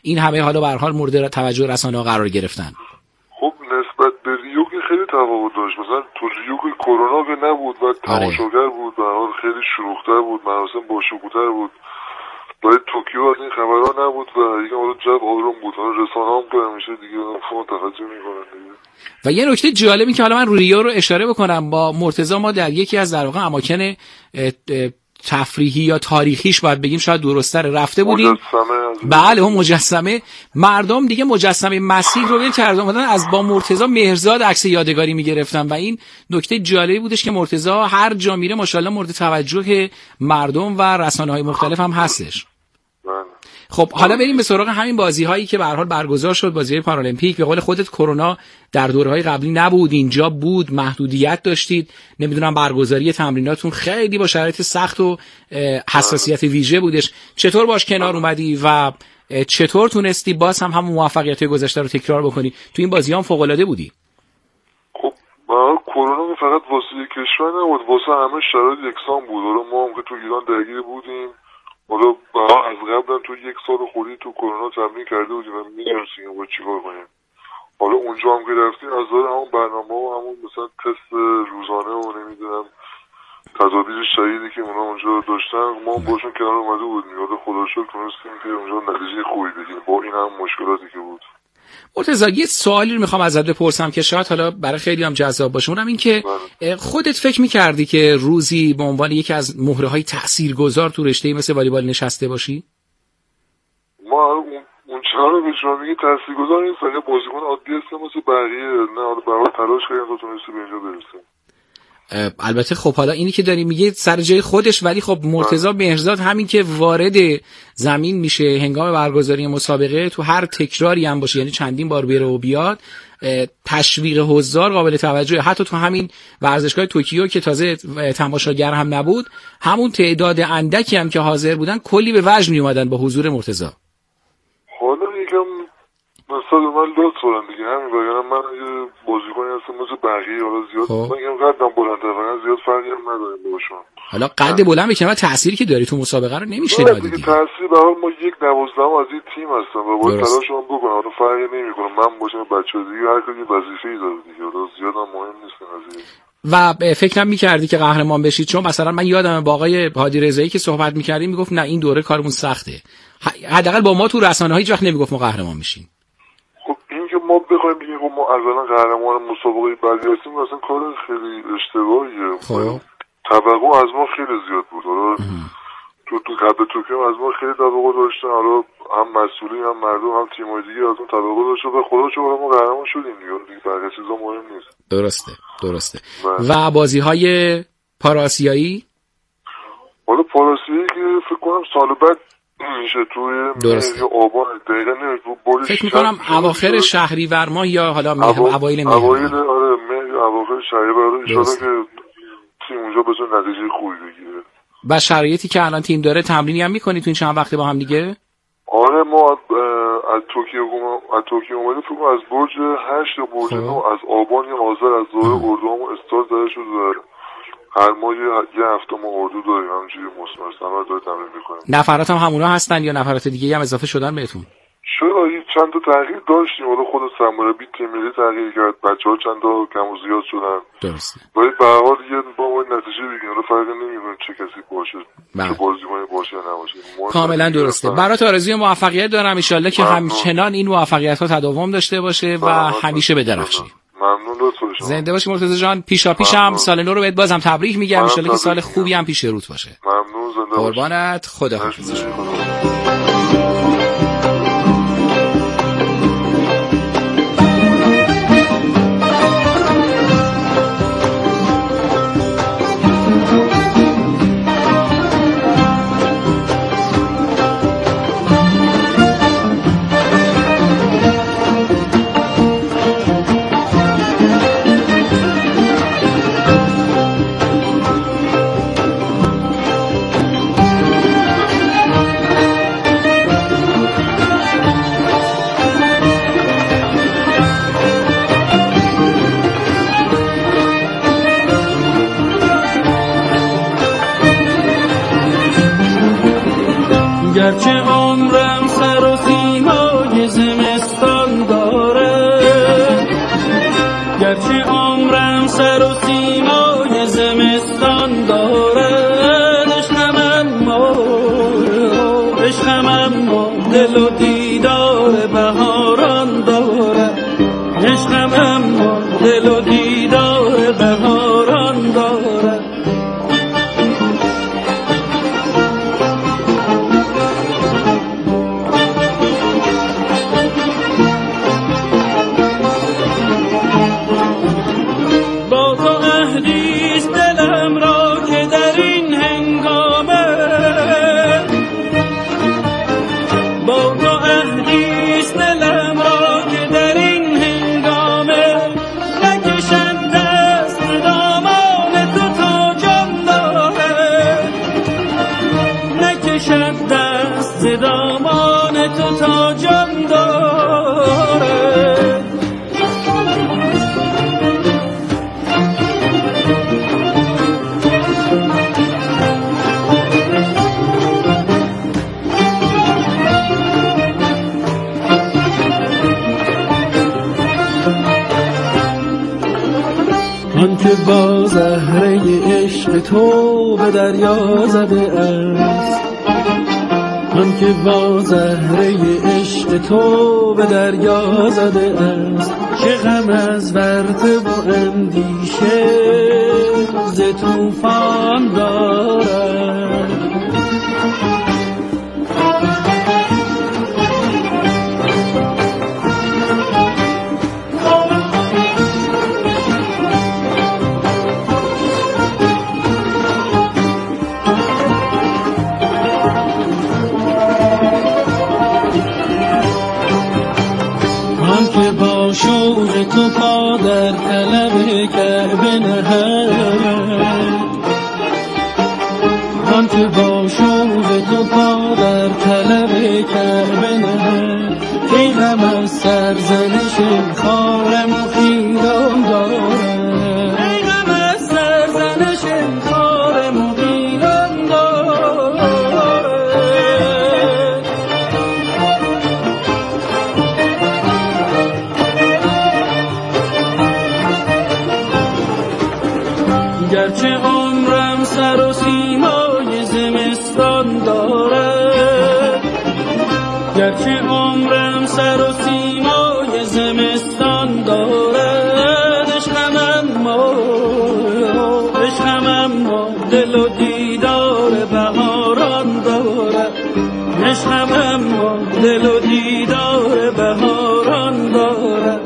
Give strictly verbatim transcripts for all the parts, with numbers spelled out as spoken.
این همه حالا به هر حال مورد توجه رسانه‌ها قرار گرفتن؟ خب نسبت به ریو که خیلی تفاوت داشت. مثلا تو ریو که کرونا که نبود و تماشاگر بود، به هر حال خیلی شلوغ‌تر بود، مراسم باشکوه‌تر بود. برای توکیو از این خبرها نبود و دیگه حالا جو آروم بود. حالا رسانه‌ها هم که همیشه دیگه فون توجه می‌کنن دیگه. و یه نکته جالبی که حالا من ریو رو اشاره بکنم، با مرتضی ما در یکی از در واقع اماکن تفریحی یا تاریخیش باید بگیم، شاید درست‌تر، رفته بودیم. بله اون مجسمه، مردم دیگه مجسمه مسیح رو ول کردن اومدن از با مرتضی مهرزاد عکس یادگاری میگرفتن و این نکته جالبی بودش که مرتضی هر جا میره ماشاءالله مورد توجه مردم و رسانه‌های مختلف هم هستش. خب حالا بریم به سراغ همین بازی‌هایی که به هر حال برگزار شد، بازی‌های پارالمپیک. به قول خودت کرونا در دوره‌های قبلی نبود، اینجا بود، محدودیت داشتید، نمیدونم برگزاری تمریناتون خیلی با شرایط سخت و حساسیت ویژه بودش. چطور باش کنار اومدی و چطور تونستی باز هم همون موفقیت‌های گذشته رو تکرار بکنی؟ تو این بازی‌ها هم فوق‌العاده بودی. خب ما کرونا فقط واسه کشور نبود، واسه همه شرایط یکسان بود. حالا ما هم که تو ایران درگیر بودیم، حالا از قبلا تو یک سال خوری تو کرونا تمرین کرده بودیم و می‌دونستیم باید چیکار کنیم. حالا اونجا هم که رفتیم از داره همون برنامه و همون مثلا تست روزانه و نمیدونم تدابیر شدیدی که اونا اونجا داشتن ما باشون کنار اومده بودیم. حالا خدا شکر تونستیم که اونجا نتیجه خوبی بگیریم با این هم مشکلاتی که بود. مرتضی یه سوالی رو میخوام ازت بپرسم که شاید حالا برای خیلی هم جذاب باشه، اونم این که خودت فکر میکردی که روزی به عنوان یکی از مهره‌های تاثیرگذار تو رشته‌ای مثل والیبال نشسته باشی؟ ما اون اون چهار به شما میگه تاثیرگذار نیست، فقط بازیکن عادی هستم مثل بقیه، نه حالا برای تلاش کردیم تا تونستی به اینجا برسیم. البته خب حالا اینی که داری میگه سر جای خودش، ولی خب مرتضی مهرزاد همین که وارد زمین میشه هنگام برگزاری مسابقه، تو هر تکراری هم باشه، یعنی چندین بار بره و بیاد، تشویق حضار قابل توجهه. حتی تو همین ورزشگاه توکیو که تازه تماشاگر هم نبود، همون تعداد اندکی هم که حاضر بودن کلی به وجد می اومدن با حضور مرتضی. حالا یکم مثلا من لطف دارم دیگه، همین بگم من یه بازیکنی هستم مثل بقیه، حالا زیاد خب. من یکم قدم بلنده فقط زیاد فرقی هم نداریم باشون. حالا قد بلند بکنم تأثیری که داری تو مسابقه رو نمیشه نادیدی دیگه. تأثیر به حال ما یک دوازدهم از این تیم هستم و باید تلاشم بکنم. حالا فرقی نمیکنه من باشم بچه‌ها دیگه، هر کی وظیفه‌ای داره دیگه، حالا زیاد هم مهم نیست قضیه. و فکرم می‌کردی که قهرمان بشید؟ چون مثلا من یادمه با آقای هادی رضایی که صحبت می‌کردیم میگفت نه این دوره کارمون سخته، حداقل با ما تو رسانه‌ها هیچ وقت نمیگفت ما قهرمان میشیم. خب این که ما بخوایم بگیم خب ما اولا قهرمان مسابقه بعدی هستیم اصلا کار خیلی اشتباهیه. خب توقع از ما خیلی زیاد بود. حالا تو تو قبل توکیو از ما خیلی توقع داشتن، حالا هم مسئولین هم مردم هم تیم‌های دیگه از اون توقع داشتن و خدا چه ما قهرمان شدیم دیگه، بقیه چیزا مهم نیست. درسته درسته. و بازی‌های پاراسیایی؟ حالا پاراسیایی که فکر کنم سال بعد میشه توی مهر آبان دقیقا نمیدونم، فکر میکنم اواخر شهریور ماه یا حالا مهر اوایل مهر. اوایل آره مهر اواخر شهریور ان شاءالله که تیم اونجا بتونه نتیجه خوبی بگیره. و شرایطی که الان تیم داره تمرینی هم میکنی تو این چند وقته با هم دیگه؟ آره ما از توکیو از توکیو اومدیم فکر کنم از برج هشت یا برج نه از آبان یا آذر از دوره اردوامون استارت داده شد و هر ماه یه هفته ما اردو داریم همینجوری مستمر داره تمرین میکنیم. نفرات هم همونا هستن یا نفرات دیگه هم اضافه شدن بهتون؟ چرا چند تا تغییر داشتیم، حالا خود سرمربی تیم ملی تغییر کرد، بچه‌ها چند تا کم و زیاد شدن. درسته. ولی به هر حال یه با ما نتیجه بگیریم، حالا فرقی نمیکنه چه کسی باشه، چه بازیکنی باشه یا نباشه. کاملا درسته. برات آرزوی موفقیت دارم، ان شاءالله که همچنان این موفقیت‌ها تداوم داشته باشه و همیشه بدرخشی. ممنون لطفا شما. زنده باشی مرتضی جان. پیشا پیشم سال نو رو بهت بازم تبریک میگم، ان شاءالله که سال خوبی هم پیش روت باشه. ممنون، زنده باشی. قربانت، خداحافظ. گرچه عمرم سر و سیما دل و دیدار بهاران دارد، عشقم اما دل و دیدار بهاران دارد. با تو عهدیست دلم را که در این هنگامه، با تو عهدیست دلم را که در این هنگامه، نکشد دست دامان تو تا جان دارد، نکشد دست دامان تو تا جان دارد. آن که با زهره عشق تو به دریا زده است، آن که با زهره عشق تو به دریا زده است، چه غم از ورطه و اندیشه ز طوفان دارد. شوق تو پا در طلب کعبه نهد، آن که با شوق تو پا در طلب کعبه نهد، ای غم از سرزنش خارم و خیران دارد، ای غم از سرزنش خارم و خیران دارد. گرچه عمرم سر و سیمای زمستان دارد، گرچه عمرم سر و سیمای زمستان دارد، عشقم اما عشقم اما دل و دیدار بهاران دارد، عشقم اما دل و دیدار بهاران دارد.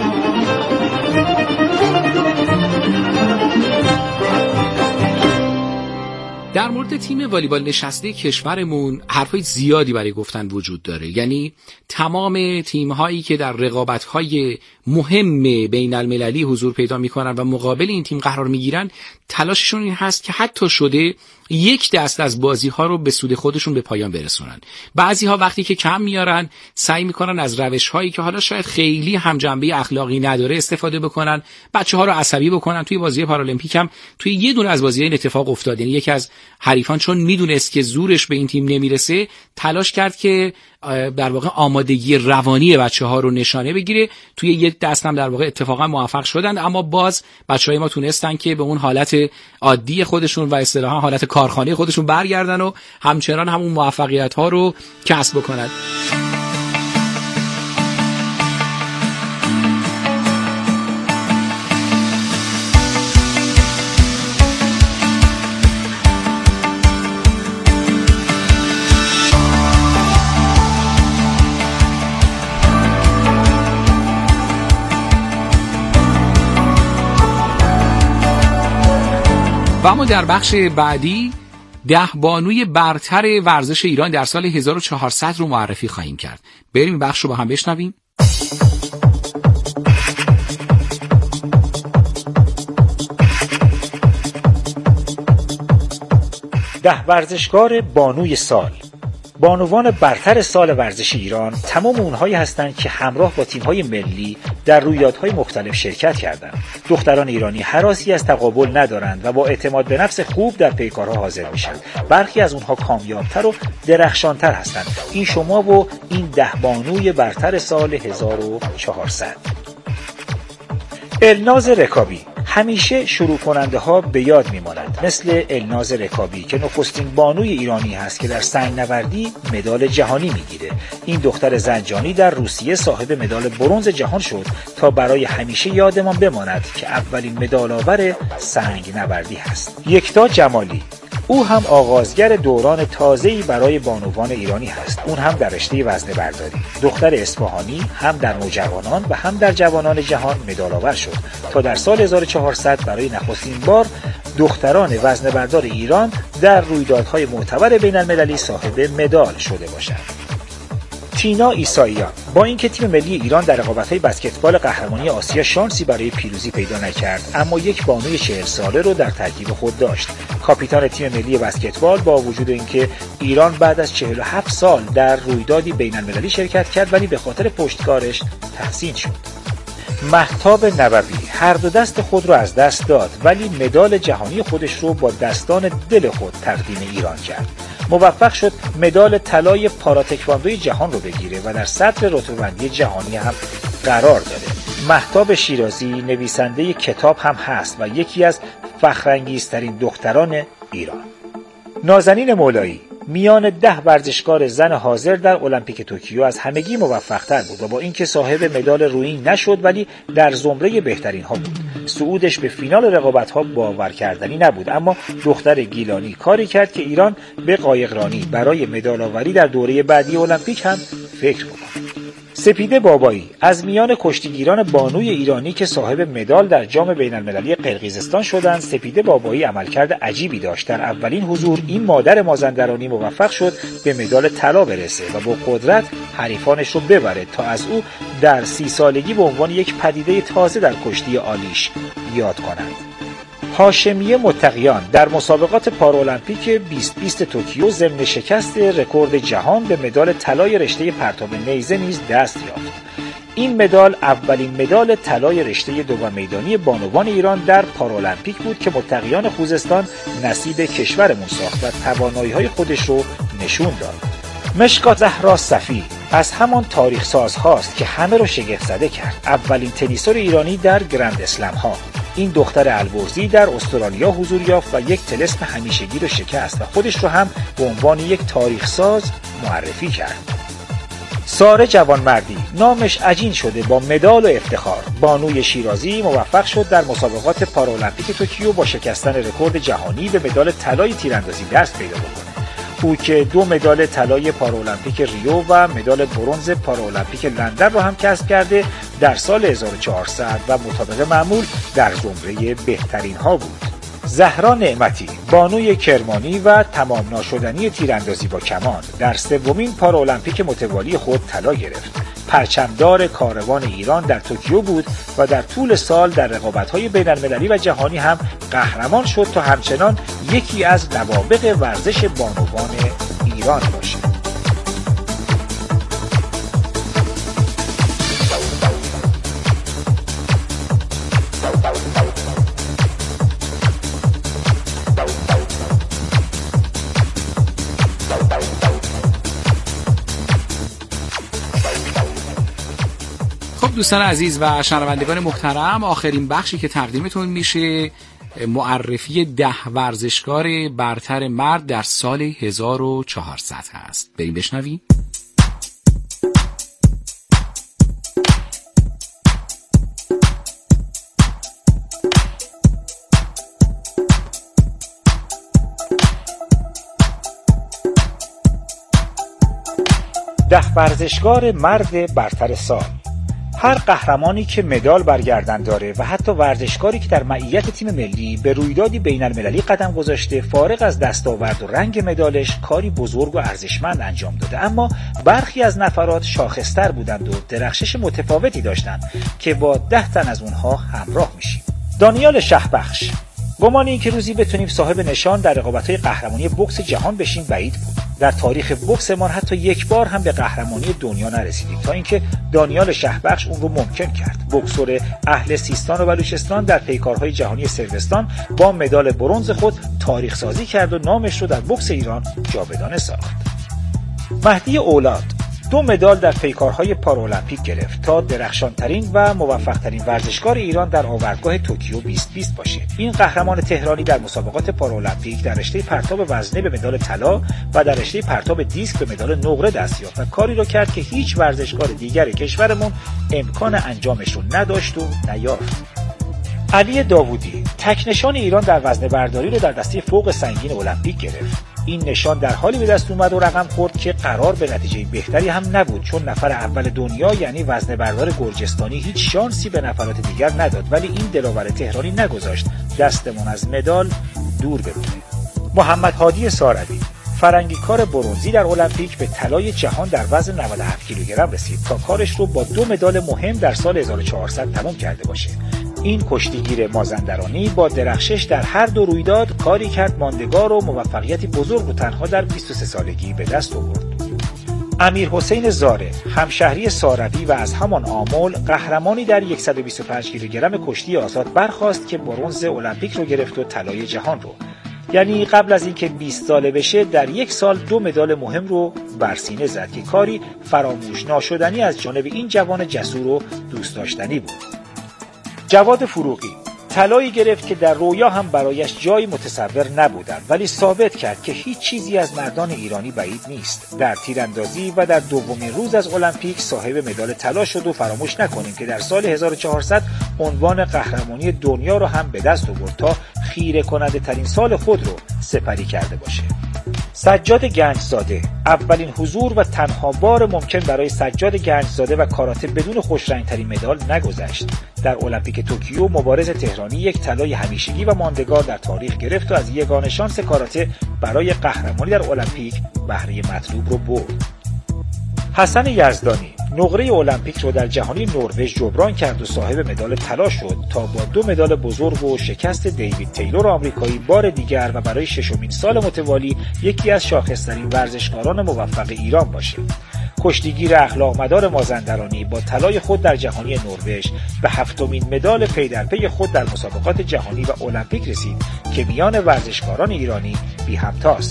در مورد تیم والیبال نشسته کشورمون حرفای زیادی برای گفتن وجود داره. یعنی تمام تیم‌هایی که در رقابت‌های مهم بین المللی حضور پیدا می‌کنن و مقابل این تیم قرار می‌گیرن، تلاششون این هست که حتی شده یک دست از بازی‌ها رو به سود خودشون به پایان برسونن. بعضی‌ها وقتی که کم میارن سعی می‌کنن از روش‌هایی که حالا شاید خیلی هم جنبه اخلاقی نداره استفاده بکنن، بچه‌ها رو عصبی بکنن. توی بازی پارالمپیک هم توی یه دونه از بازی‌ها این اتفاق افتاد. یعنی یکی از حریفان چون میدونست که زورش به این تیم نمیرسه، تلاش کرد که در واقع آمادگی روانی بچه‌ها رو نشانه بگیره. توی یک دست هم در واقع اتفاقا موفق شدن، اما باز بچه‌های ما تونستن که به اون حالت عادی خودشون و اصطلاحاً حالت کارخانه خودشون برگردن و همچنان همون موفقیت‌ها رو کسب بکنن. و اما در بخش بعدی ده بانوی برتر ورزش ایران در سال هزار و چهارصد رو معرفی خواهیم کرد. بریم این بخش رو با هم بشنویم. ده ورزشکار بانوی سال. بانوان برتر سال ورزش ایران تمام اونهایی هستند که همراه با تیم‌های ملی در رویدادهای مختلف شرکت کردند. دختران ایرانی هراسی از تقابل ندارند و با اعتماد به نفس خوب در پیکارها حاضر میشن. برخی از اونها کامیابتر و درخشانتر هستند. این شما و این ده بانوی برتر سال هزار و چهارصد. الناز رکابی همیشه شروع کننده ها به یاد میمانند، مثل الناز رکابی که نخستین بانوی ایرانی هست که در سنگ نوردی مدال جهانی میگیره. این دختر زنجانی در روسیه صاحب مدال برنز جهان شد تا برای همیشه یادمان بماند که اولین مدال آور سنگ نوردی هست. یکتا جمالی، او هم آغازگر دوران تازه‌ای برای بانوان ایرانی هست. اون هم در رشته وزنه برداری. دختر اصفهانی هم در نوجوانان و هم در جوانان جهان مدال آور شد تا در سال هزار و چهارصد برای نخستین بار دختران وزنه بردار ایران در رویدادهای معتبر بین المللی صاحب مدال شده باشند. تینا ایساییان، با اینکه تیم ملی ایران در رقابت‌های بسکتبال قهرمانی آسیا شانسی برای پیروزی پیدا نکرد، اما یک بانوی چهل ساله رو در ترکیب خود داشت. کاپیتان تیم ملی بسکتبال با وجود اینکه ایران بعد از چهل و هفت سال در رویدادی بین‌المللی شرکت کرد، ولی به خاطر پشتکارش تحسین شد. مهتاب نووی هر دو دست خود را از دست داد، ولی مدال جهانی خودش رو با دستان دل خود تقدیم ایران کرد. موفق شد مدال طلای پاراتکواندوی جهان رو بگیره و در صدر رتبه‌بندی جهانی هم قرار داره. مهتاب شیرازی نویسنده کتاب هم هست و یکی از فخرانگیزترین دختران ایران. نازنین مولایی میان ده ورزشکار زن حاضر در المپیک توکیو از همگی موفق‌تر بود و با اینکه صاحب مدال رویی نشد، ولی در زمره بهترین ها بود. صعودش به فینال رقابت‌ها باور کردنی نبود، اما دختر گیلانی کاری کرد که ایران به قایقرانی برای مدال آوری در دوره بعدی المپیک هم فکر کند. سپیده بابایی از میان کشتیگیران بانوی ایرانی که صاحب مدال در جام بین‌المللی قرقیزستان شدند، سپیده بابایی عملکرد عجیبی داشت. در اولین حضور این مادر مازندرانی موفق شد به مدال طلا برسه و با قدرت حریفانش رو ببره تا از او در سی سالگی به عنوان یک پدیده تازه در کشتی آلیش یاد کنند. هاشمیه متقیان در مسابقات پارالمپیک بیست بیست توکیو ضمن شکست رکورد جهان به مدال طلای رشته پرتاب نیزه نیز دست یافت. این مدال اولین مدال طلای رشته دوم میدانی بانوان ایران در پارالمپیک بود که متقیان خوزستان نصیب کشورمون ساخت و توانایی‌های خودش رو نشون داد. مشکات زهرا صفی از همان تاریخ ساز هاست که همه رو شگفت زده کرد. اولین تنیسور ایرانی در گرند اسلم ها. این دختر البرزی در استرالیا حضور یافت و یک طلسم همیشگی رو شکست و خودش رو هم به عنوان یک تاریخ ساز معرفی کرد. ساره جوانمردی نامش عجین شده با مدال و افتخار. بانوی شیرازی موفق شد در مسابقات پارالمپیک توکیو با شکستن رکورد جهانی به مدال طلای تیراندازی دست پیدا بکنه. او که دو مدال طلای پارالمپیک ریو و مدال برنز پارالمپیک لندن را هم کسب کرده، در سال هزار و چهارصد و مطابق معمول در زمره بهترین ها بود. زهرا نعمتی بانوی کرمانی و تمام ناشدنی تیراندازی با کمان در سومین پارالمپیک متوالی خود طلا گرفت. پرچمدار کاروان ایران در توکیو بود و در طول سال در رقابت‌های بین‌المللی و جهانی هم قهرمان شد تا همچنان یکی از نوابغ ورزش بانوان ایران باشد. دوستان عزیز و شنوندگان محترم، آخرین بخشی که تقدیمتون میشه معرفی ده ورزشکار برتر مرد در سال هزار و چهارصد هست. بریم بشنویم. ده ورزشکار مرد برتر سال. هر قهرمانی که مدال برگردن داره و حتی ورزشکاری که در معیت تیم ملی به رویدادی بین المللی قدم گذاشته، فارغ از دستاورد و رنگ مدالش کاری بزرگ و ارزشمند انجام داده، اما برخی از نفرات شاخص‌تر بودند و درخشش متفاوتی داشتند که با ده تن از اونها همراه میشیم. دانیال شهبخش. گمان این که روزی بتونیم صاحب نشان در رقابت‌های قهرمانی بوکس جهان بشیم بعید بود. در تاریخ بوکسمان حتی یک بار هم به قهرمانی دنیا نرسیدیم تا اینکه دانیال شهبخش اون رو ممکن کرد. بوکسور اهل سیستان و بلوچستان در پیکارهای جهانی صربستان با مدال برنز خود تاریخ سازی کرد و نامش رو در بوکس ایران جاودانه ساخت. مهدی اولاد دو مدال در پیکارهای پارالمپیک گرفت تا درخشانترین و موفقترین ورزشکار ایران در آوردگاه توکیو بیست بیست باشه. این قهرمان تهرانی در مسابقات پارالمپیک در رشته پرتاب وزنه به مدال طلا و در رشته پرتاب دیسک به مدال نقره دست یافت و کاری رو کرد که هیچ ورزشکار دیگر کشورمون امکان انجامش رو نداشت و نیافت. علی داوودی تکنشان ایران در وزنه برداری رو در دسته فوق سنگین المپیک گرفت. این نشان در حالی به دست اومد و رقم خورد که قرار به نتیجه بهتری هم نبود، چون نفر اول دنیا یعنی وزنه بردار گرجستانی هیچ شانسی به نفرات دیگر نداد، ولی این دلاور تهرانی نگذاشت دستمون از مدال دور بمونه. محمد هادی ساروی فرنگیکار برنزی در المپیک به طلای جهان در وزن نود و هفت کیلوگرم رسید تا کارش رو با دو مدال مهم در سال هزار و چهارصد تمام کرده باشه. این کشتیگیر مازندرانی با درخشش در هر دو رویداد کاری کرد ماندگار و موفقیتی بزرگ و تنها در بیست و سه سالگی به دست آورد. امیر حسین زاره همشهری ساروی و از همان آمل قهرمانی در صد و بیست و پنج کیلوگرم کشتی آزاد برخاست که برنز المپیک رو گرفت و طلای جهان رو. یعنی قبل از اینکه بیست ساله بشه در یک سال دو مدال مهم رو بر سینه زد که کاری فراموش ناشدنی از جانب این جوان جسور و دوست داشتنی بود. جواد فروغی طلایی گرفت که در رویا هم برایش جایی متصور نبودند، ولی ثابت کرد که هیچ چیزی از مردان ایرانی بعید نیست. در تیراندازی و در دومین روز از المپیک صاحب مدال طلا شد و فراموش نکنیم که در سال هزار و چهارصد عنوان قهرمانی دنیا رو هم به دست آورد تا خیره کننده ترین سال خود رو سپری کرده باشه. سجاد گنجزاده اولین حضور و تنها بار ممکن برای سجاد گنجزاده و کاراته بدون خوشرنگترین مدال نگذشت. در المپیک توکیو مبارز تهرانی یک طلای همیشگی و ماندگار در تاریخ گرفت و از یگانه شانس کاراته برای قهرمانی در المپیک بهره مطلوب رو برد. حسن یزدانی نقره المپیک رو در جهانی نروژ جبران کرد و صاحب مدال طلا شد تا با دو مدال بزرگ و شکست دیوید تیلور آمریکایی بار دیگر و برای ششمین سال متوالی یکی از شاخص‌ترین ورزشکاران موفق ایران باشه. کشتیگیر اخلاق مدار مازندرانی با طلای خود در جهانی نروژ به هفتمین مدال پی در پی خود در مسابقات جهانی و المپیک رسید که میان ورزشکاران ایرانی بی همتاست.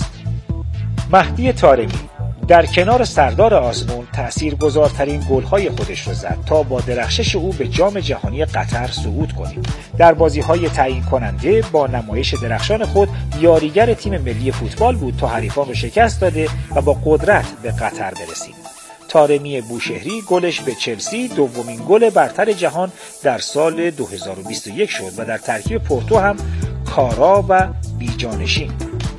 مهدی طارمی در کنار سردار آزمون تأثیرگذارترین گل‌های خودش رو زد تا با درخشش او به جام جهانی قطر صعود کنیم. در بازی‌های تعیین کننده با نمایش درخشان خود یاریگر تیم ملی فوتبال بود تا حریفان رو شکست داده و با قدرت به قطر برسیم. طارمی بوشهری گلش به چلسی دومین گل برتر جهان در سال دو هزار و بیست و یک شد و در ترکیب پورتو هم کارا و بیجانشین.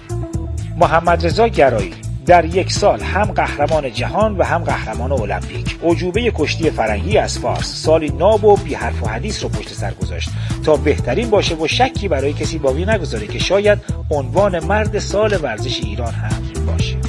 محمد رضا گرایی در یک سال هم قهرمان جهان و هم قهرمان المپیک. عجوبه کشتی فرنگی از فارس سالی ناب و بی حرف و حدیث رو پشت سر گذاشت تا بهترین باشه و شکی برای کسی باقی نگذاره که شاید عنوان مرد سال ورزش ایران هم باشه.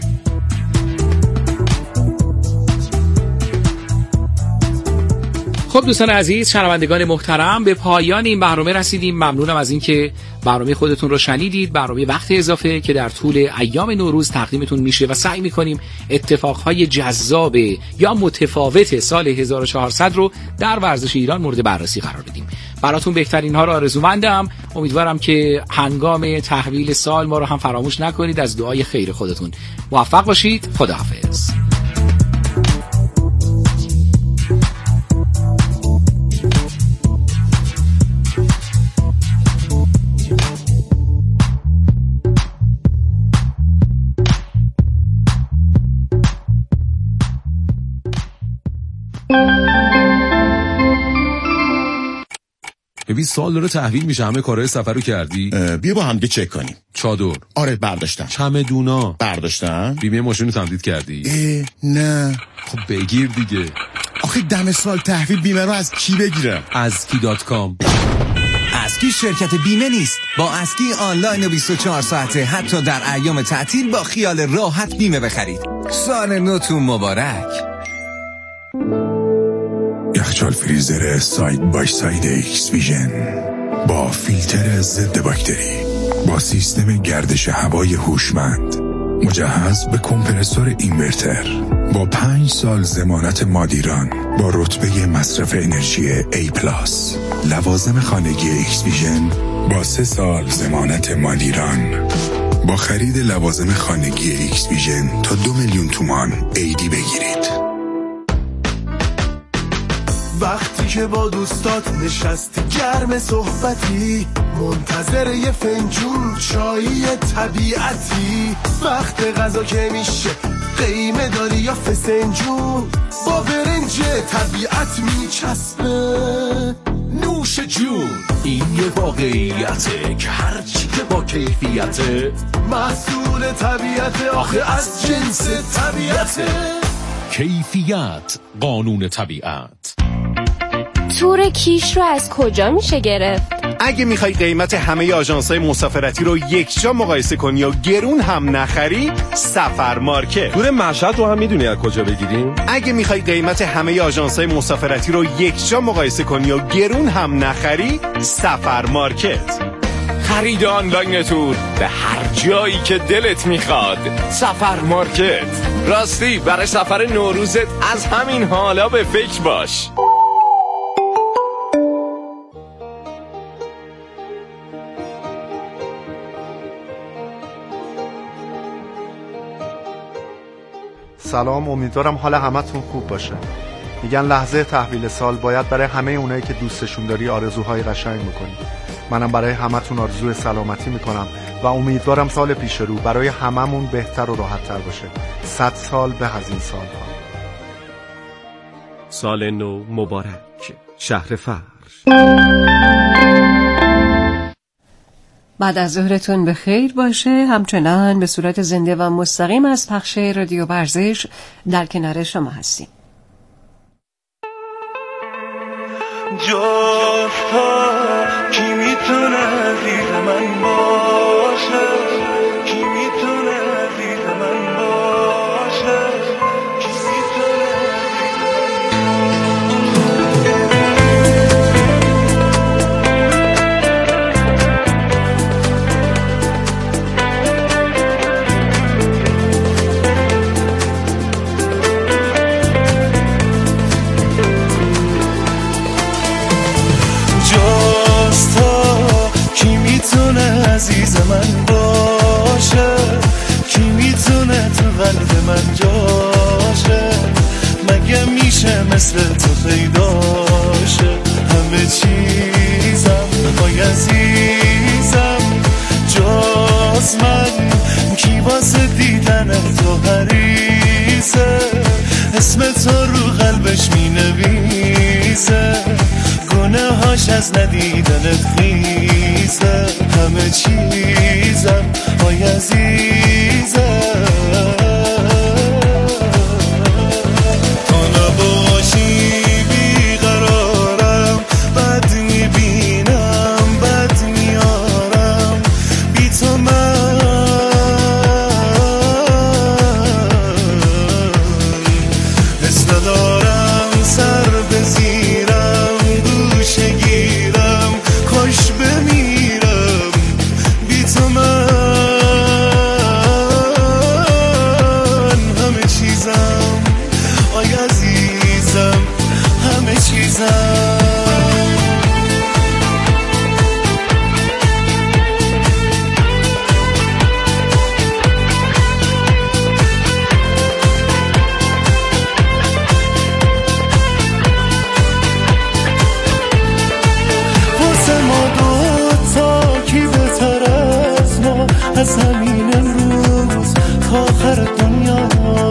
خب دوستان عزیز، شنوندگان محترم، به پایان این برنامه رسیدیم. ممنونم از اینکه برنامه خودتون رو شنیدید. برنامه وقت اضافه که در طول ایام نوروز تقدیمتون میشه و سعی میکنیم اتفاقهای جذاب یا متفاوت سال هزار و چهارصد رو در ورزش ایران مورد بررسی قرار بدیم. براتون بهترین ها رو آرزومندم. امیدوارم که هنگام تحویل سال ما رو هم فراموش نکنید از دعای خیر خودتون. موفق باشید. خداحافظ. ببین سال داره تحویل میشه، همه کارهای سفر رو کردی؟ بیا با هم دیگه چک کنیم. چادر؟ آره برداشتم. چمدونا؟ برداشتم. بیمه ماشین رو تمدید کردی؟ اه نه. خب بگیر دیگه. آخه دم سال تحویل بیمه رو از کی بگیرم؟ اسکی دات کام. اسکی شرکت بیمه نیست. با اسکی آنلاین بیست و چهار ساعته حتی در ایام تعطیل با خیال راحت بیمه بخرید. سال نوتون مبارک. یخچال فریزر ساید بای ساید ایکس ویژن با فیلتر ضد باکتری با سیستم گردش هوای هوشمند مجهز به کمپرسور اینورتر با پنج سال ضمانت مادیران با رتبه مصرف انرژی A پلاس. لوازم خانگی ایکس ویژن با سه سال ضمانت مادیران با خرید لوازم خانگی ایکس ویژن تا دو میلیون تومان ایدی بگیرید. وقتی که با دوستات نشستی گرم صحبتی، منتظر یه فنجون چایی طبیعتی، وقت غذا که میشه قیمه داری یا فسنجون، با برنج طبیعت میچسبه نوش جون. این یه واقعیته که هرچی که با کیفیته محصول طبیعته، آخه از جنس طبیعته. کیفیت قانون طبیعت. تور کیش رو از کجا میشه گرفت؟ اگه میخوای قیمت همه آژانس‌های مسافرتی رو یک جا مقایسه کنی و گرون هم نخری، سفر مارکت. تور مشهد رو هم میدونی از کجا بگیریم؟ اگه میخوای قیمت همه آژانس‌های مسافرتی رو یک جا مقایسه کنی و گرون هم نخری، سفر مارکت. خرید آنلاین تور به هر جایی که دلت میخواد، سفر مارکت. راستی برای سفر نوروزت از همین حالا به فکر باش. سلام، امیدوارم حال همتون خوب باشه. میگن لحظه تحویل سال باید برای همه اونایی که دوستشون داری آرزوهای قشنگ بکنی. منم برای همتون آرزوی سلامتی میکنم و امیدوارم سال پیش رو برای هممون بهتر و راحت‌تر باشه. صد سال به از این سال‌ها. سال نو مبارک. شهر فرش. بعد از ظهرتون به خیر باشه. همچنان به صورت زنده و مستقیم از پخش رادیو ورزش در کنار شما هستیم. جفتا کی میتونه دید من باشه، کی میتونه دید من باشه، کی میتونه عزیز من باشه، کی میتونه تو قلب من جاشه، مگه میشه مثل تو پیداشه. همه چیزم وای عزیزم جز من، کی واسه دیدن تو حریصه، اسم تو رو قلبش مینویسه، گناهاش از ندیدنت خیزه. همه چیزم آی عزیزم تو نباشی بیقرارم، بد میبینم بد میارم، بی تو من حس ندارم سر بزیرم، گوشه گیرم کاش بمیرم، بی تو من همه چیزم آی عزیزم همه چیزم. از همین امروز تا آخر دنیا،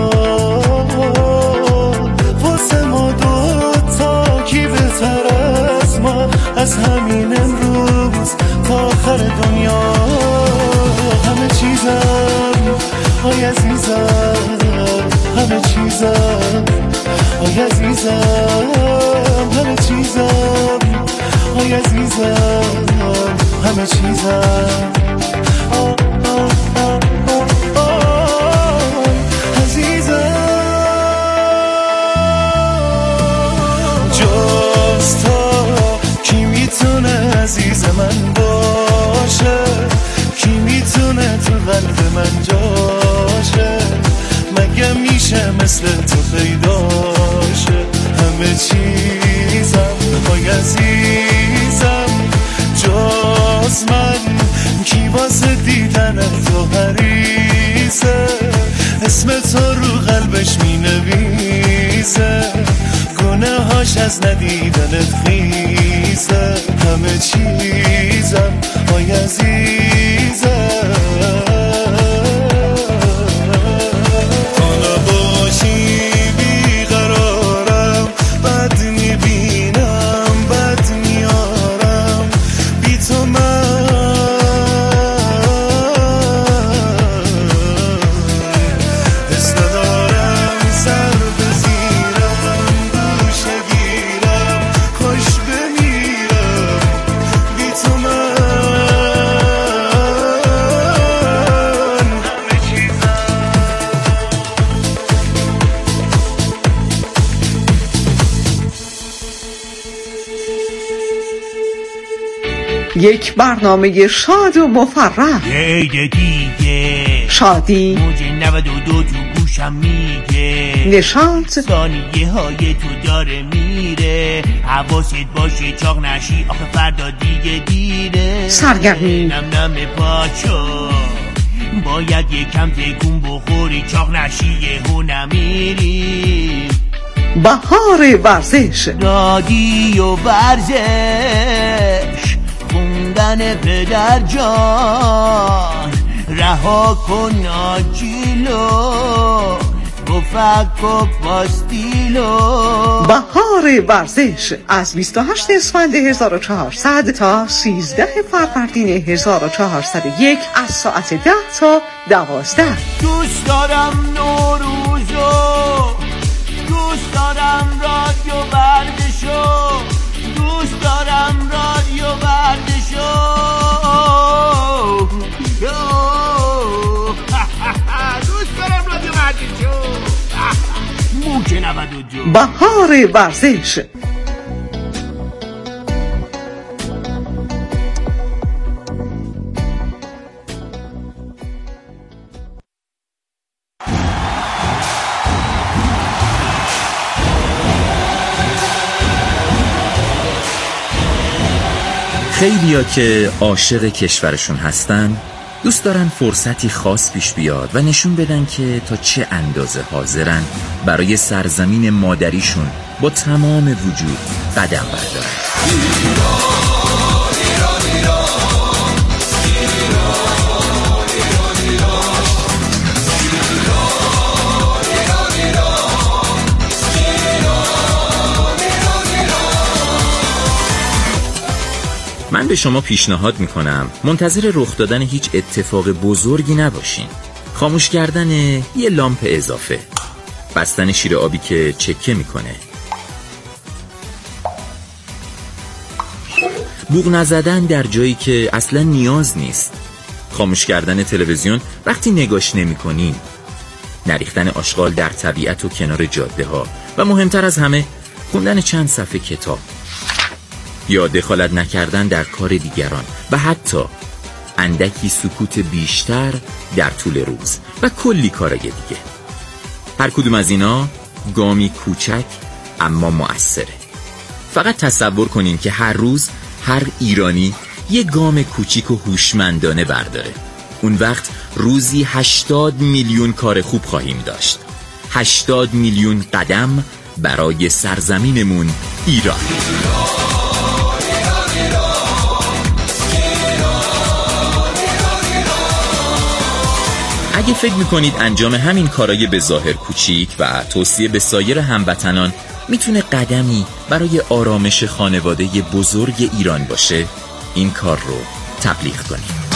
واسه ما دو تا کی بهتر از ما، از همین امروز تا آخر دنیا. همه چیزم آی عزیزم همه چیزم آی عزیزم همه چیزم آی عزیزم همه چیزم. عزیز من باشه، کی میتونه تو قلب من جاشه، مگه میشه مثل تو پیداشه. همه چیزم آی عزیزم جز من، کی واسه دیدن تو هر چشماش از ندیدنت خیزه، همه چیزم آی عزیزم. تو نباشی بیقرارم، بد میبینم بد میارم، بی تو من حس ندارم، سر بزیرم گوشه گیرم، خوش بمیرم بی تو من همه چیزم. یک برنامه شاد و مفرح، یه عید دیگه شادی، موج نود و دو تو گوشم میگه، نشاط، ثانیه های تو داره میره، حواست باشه چاق نشی آخه فردا دیگه دیره، سرگرمی، نم نم پاچو باید یکم تکون بخوری، چاق نشی یهو نمیری. بهار ورزش، رادیو ورزش، خوندن پدر جان، رها کن آجیلو، بفک و پاستیلو. بهار ورزش از بیست و هشتم اسفند هزار و چهارصد تا سیزدهم فروردین هزار و چهارصد و یک از ساعت ده تا دوازده. دوست دارم نوروزو، دوست دارم رادیو ورزشو، دوست دارم رادیو ورزشو. دوست دارم رادیو ورزشو. موج نود و دو. بهار ورزش. خیلیا که عاشق کشورشون هستن دوست دارن فرصتی خاص پیش بیاد و نشون بدن که تا چه اندازه حاضرن برای سرزمین مادریشون با تمام وجود قدم بردارن. من به شما پیشنهاد میکنم منتظر رخ دادن هیچ اتفاق بزرگی نباشین. خاموش کردن یه لامپ اضافه، بستن شیر آبی که چکه میکنه، بوق نزدن در جایی که اصلا نیاز نیست، خاموش کردن تلویزیون وقتی نگاش نمیکنین، نریختن آشغال در طبیعت و کنار جاده ها و مهمتر از همه خوندن چند صفحه کتاب، یا دخالت نکردن در کار دیگران و حتی اندکی سکوت بیشتر در طول روز و کلی کارای دیگه. هر کدوم از اینا گامی کوچک اما مؤثره. فقط تصور کنین که هر روز هر ایرانی یه گام کوچیک و هوشمندانه برداره. اون وقت روزی هشتاد میلیون کار خوب خواهیم داشت. هشتاد میلیون قدم برای سرزمینمون ایران. اگه فکر میکنید انجام همین کارای به ظاهر کوچیک و توصیه به سایر هموطنان میتونه قدمی برای آرامش خانواده بزرگ ایران باشه، این کار رو تبلیغ کنید.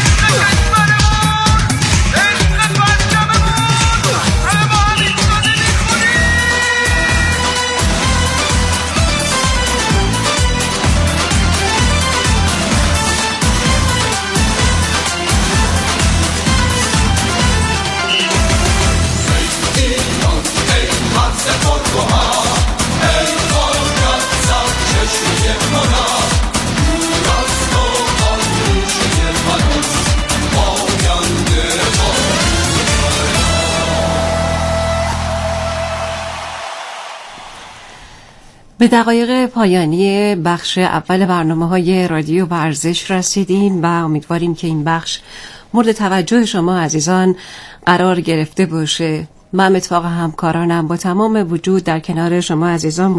به دقایق پایانی بخش اول برنامه‌های رادیو ورزش رسیدیم و امیدواریم که این بخش مورد توجه شما عزیزان قرار گرفته باشه. من اتفاق همکارانم با تمام وجود در کنار شما عزیزان